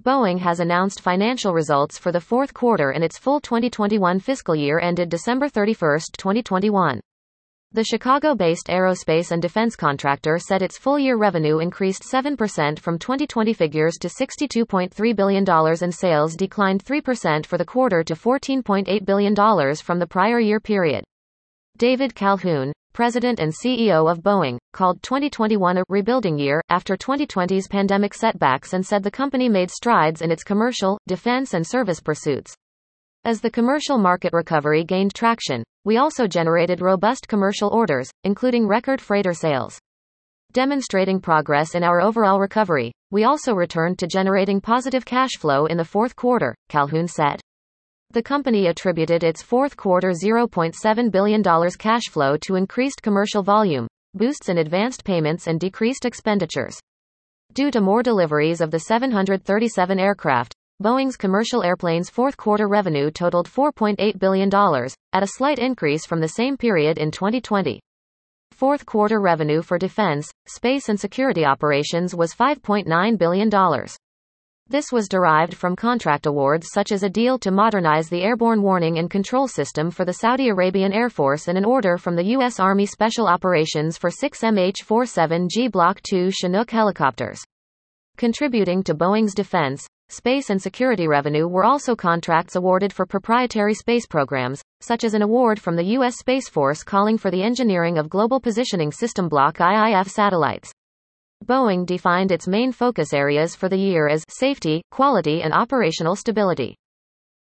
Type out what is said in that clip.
Boeing has announced financial results for the fourth quarter and its full 2021 fiscal year ended December 31, 2021. The Chicago-based aerospace and defense contractor said its full-year revenue increased 7% from 2020 figures to $62.3 billion and sales declined 3% for the quarter to $14.8 billion from the prior year period. David Calhoun, president and CEO of Boeing, called 2021 a rebuilding year after 2020's pandemic setbacks and said the company made strides in its commercial, defense and service pursuits. As the commercial market recovery gained traction, we also generated robust commercial orders, including record freighter sales. Demonstrating progress in our overall recovery, we also returned to generating positive cash flow in the fourth quarter, Calhoun said. The company attributed its fourth quarter $0.7 billion cash flow to increased commercial volume, boosts in advanced payments and decreased expenditures. Due to more deliveries of the 737 aircraft, Boeing's commercial airplanes' fourth quarter revenue totaled $4.8 billion, at a slight increase from the same period in 2020. Fourth quarter revenue for defense, space and security operations was $5.9 billion. This was derived from contract awards such as a deal to modernize the airborne warning and control system for the Saudi Arabian Air Force and an order from the U.S. Army Special Operations for 6 MH-47G Block II Chinook helicopters. Contributing to Boeing's defense, space and security revenue were also contracts awarded for proprietary space programs, such as an award from the U.S. Space Force calling for the engineering of Global Positioning System Block IIF satellites. Boeing defined its main focus areas for the year as safety, quality and operational stability.